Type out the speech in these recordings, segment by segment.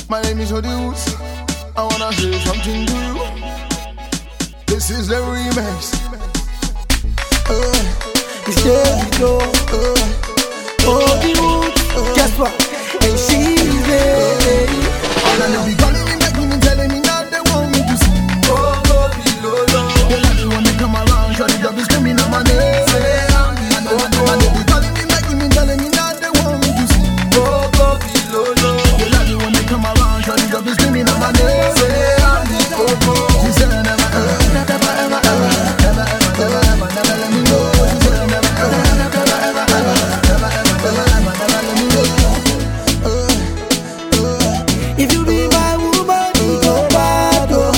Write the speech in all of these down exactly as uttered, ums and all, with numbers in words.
My name is Odious. I wanna say something to you. This is the remix. Uh, It's Davido. Uh, Odious. Guess what? And she's there. All of them be calling me, begging me, telling me that they want me to sing. Oh, go below, low. They like me when they come around, sure the job is screaming on my name. Say I'm the go-go. And they be calling me, begging me, telling me that they want me to sing. Oh, go below, low. They like me when they come around, sure the job is screaming on my name. Say I'm the go-go. She said never, ever, never, ever, ever, ever, never, ever, ever, never let me go. She said never, ever, never, ever, ever, never, ever, ever, never, never let me go. Uh, uh, If you be my woman, you go bad, oh.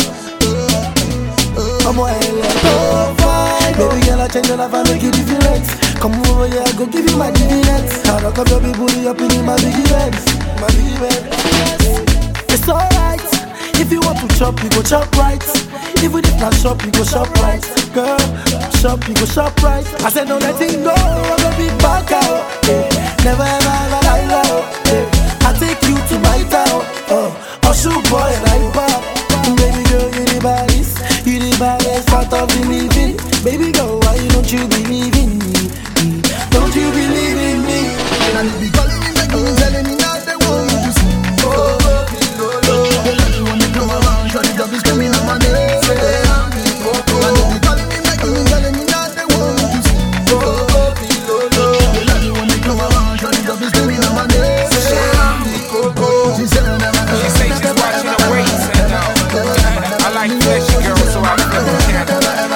I'm a hell fine. Baby girl, I change your life and make you different. Come over here, I go give you my dividends. I rock up your big booty up in my big events. My big events. It's alright. If you want to chop, you go chop right. Even if not shop, you go shop right. Girl, shop, you go shop right. I said don't let it go, I'm gonna be back out. Yeah. Never ever ever lie low. Yeah. I take you to my town. Oh, I'll shoot boy like pop. Baby girl, you the baddest. You the baddest part of the living. Baby girl, why don't you believe in me? Don't you believe in me? and they be calling me, begging me, telling me that they want me to sing. Oh, below, low. They like me when they come around, sure the job is screaming on my name. Say I'm the go-go. And they be calling me, begging me, telling me that they want me to sing. Oh, below, low. They like me when they come around, sure the job is screaming on my name. Say I'm the go-go. She said never, She say she's watching the waist and uh, I like fleshy girls, so I flip the camera.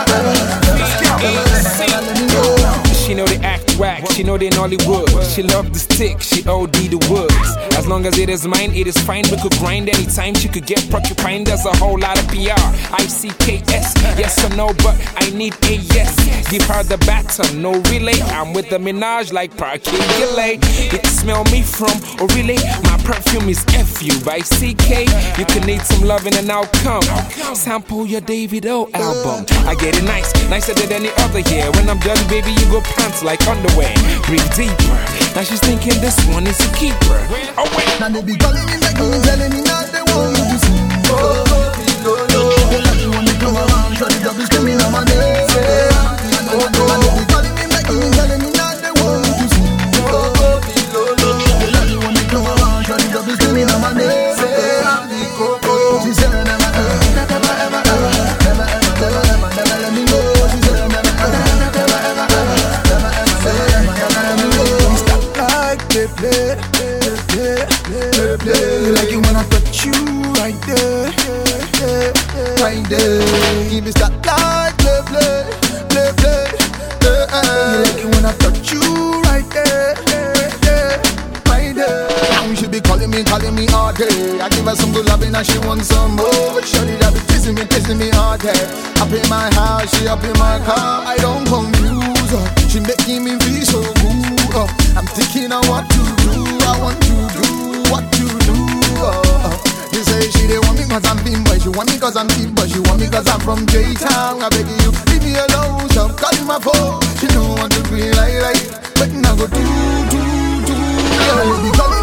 She know they act whack, she know they Nollywood. She love the stick, she O D the woods. As long as it is mine, it is fine. We could grind anytime, she could get porcupine. There's a whole lot of P R, I C K S. Yes or no, but I need a yes. Give her the baton, no relay. I'm with the Minaj like Parky Gilley. You can smell me from Orile. My perfume is F U by C K. You can need some loving and I'll come. Sample your Davido album. I get it nice, nicer than any other year. When I'm done, baby, you go pants like underwear. Breathe deeper. Now she's thinking this one is a keeper. Oh wait. and they be calling me, begging me, telling me that they want me to sing. Oh, below, low. They like me when they come around, sure the job is screaming on my name. Say I'm the And go-go. they be calling me, begging me, telling me that they want me to sing. Oh, below, low. They like me when they come around, sure the job is screaming on my name. Say I'm the go-go. She said never, ever, never, ever, ever, never, ever, never, never, never let me go. She said never, ever, never, ever, ever, never, ever, never, never let me go. We stop like play, play, play, play, play, play. You like it when I touch you right there, right there. Give me stop like play, play, play, play, play. You like it when I touch you right there, right there. Now you should be calling me, calling me all day. I give her some good loving and she wants some more. Surely that be kissing me, kissing me all day. Up in my house, she up in my car. I don't confuse her. She making me feel so good. Uh, I'm thinking of what to do. I want to do what to do. Uh, you say she they want me cause I'm thin, but she want me cause I'm cheap, but she want me cause I'm from J-Town. I beg you, leave me alone. Stop calling my phone. She don't want to be like like, but now go do do do. Yeah, be calling